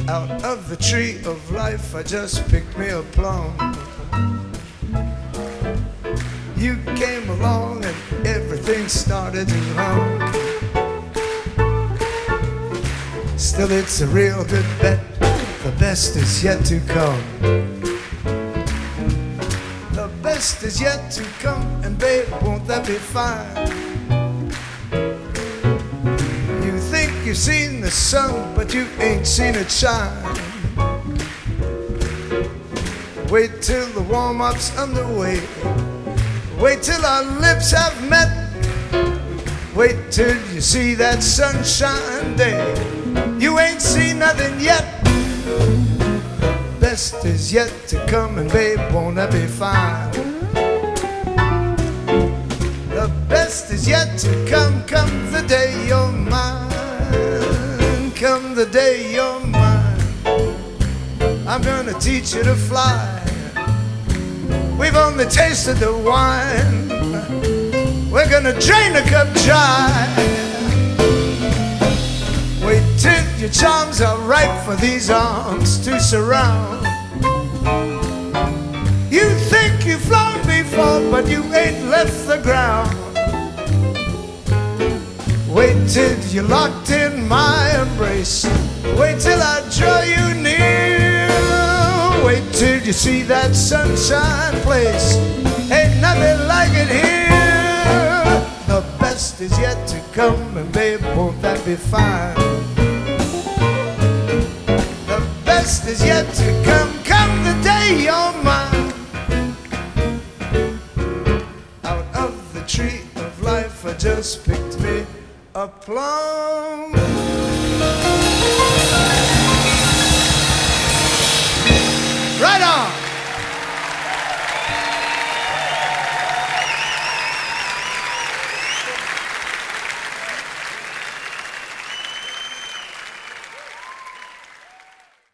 Out of the tree of life I just picked me a plum. You came along and everything started to hum. Still it's a real good bet, the best is yet to come. The best is yet to come, and babe, won't that be fine? You think you've seen the sun, but you ain't seen it shine. Wait till the warm-up's underway. Wait till our lips have met. Wait till you see that sunshine day. You ain't seen nothing yet. The best is yet to come, and babe, won't that be fine? The best is yet to come. Come the day you're mine. Come the day you're mine. I'm gonna teach you to fly. We've only tasted the wine. We're gonna drain the cup dry. Wait till your charms are ripe for these arms to surround. You think you've flown before, but you ain't left the ground. Wait till you're locked in my embrace. Wait till I draw you near. Wait till you see that sunshine place. Ain't nothing like it here. The best is yet to come, and babe, won't that be fine? The best is yet to come. Come the day you're mine. Out of the tree of life I just picked me a plum.